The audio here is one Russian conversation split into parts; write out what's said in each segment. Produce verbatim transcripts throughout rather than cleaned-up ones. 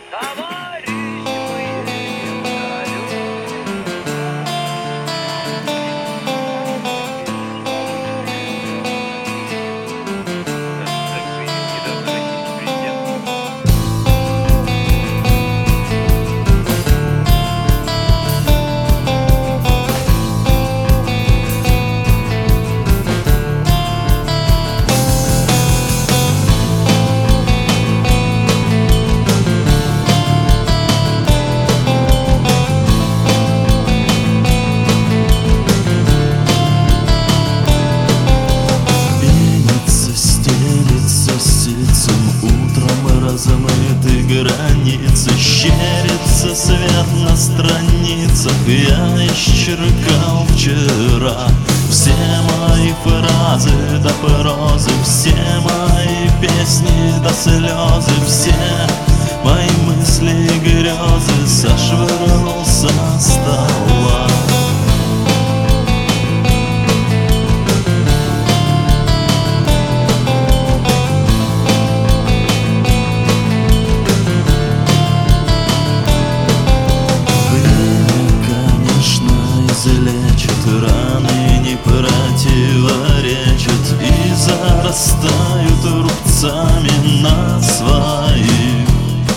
Товарищ мы размыты границы, щерится свет на страницах. Я исчеркал вчера все мои фразы до прозы, все мои песни до слезы, все мои мысли и грезы сошвырнул со стола. Лечит раны, не противоречит, и зарастают рубцами на своих.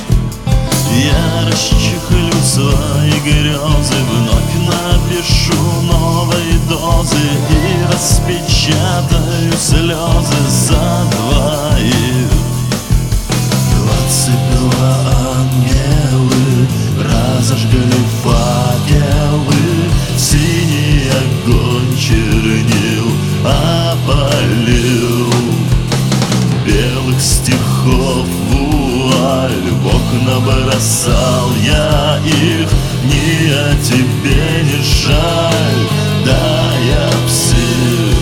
Я расчехлю свои грезы, вновь напишу новые дозы и распечатаю слезы за двоих. Двадцать два ангелы разожгли факелы, синий огонь чернил опалил. Белых стихов вуаль в окна бросал я их. Ни о тебе не жаль, да я псих.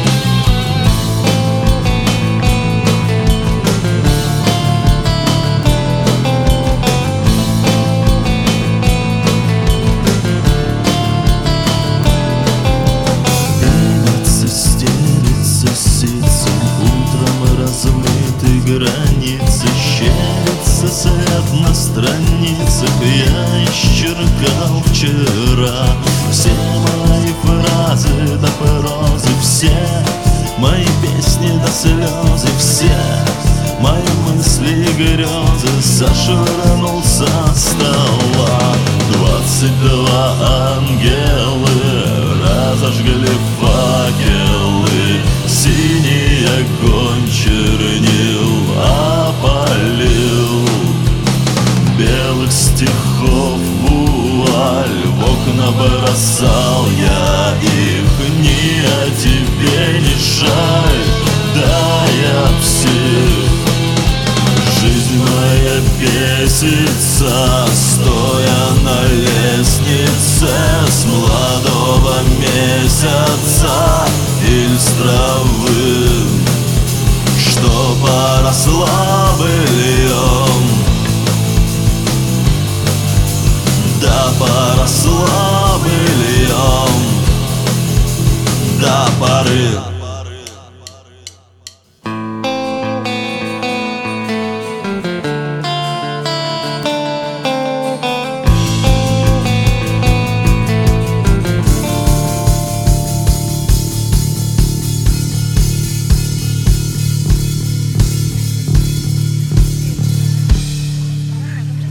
Границы, щерится свет на страницах. Я исчеркал вчера все мои фразы до прозы, все мои песни до слезы, все мои мысли и грезы сошвырнул со стола. Двадцать два ангелы разожгли факелы, синий огонь чернил опалил. Белых стихов вуаль в окна бросал я их. Ни о тебе не жаль, да я псих. Жизнь моя бесится, стоя на лестнице с молодого месяца или с травы, что поросла быльем, да поросла быльем до поры.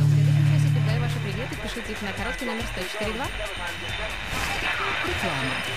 Пишите их на короткий номер сто четыре два. Реклама.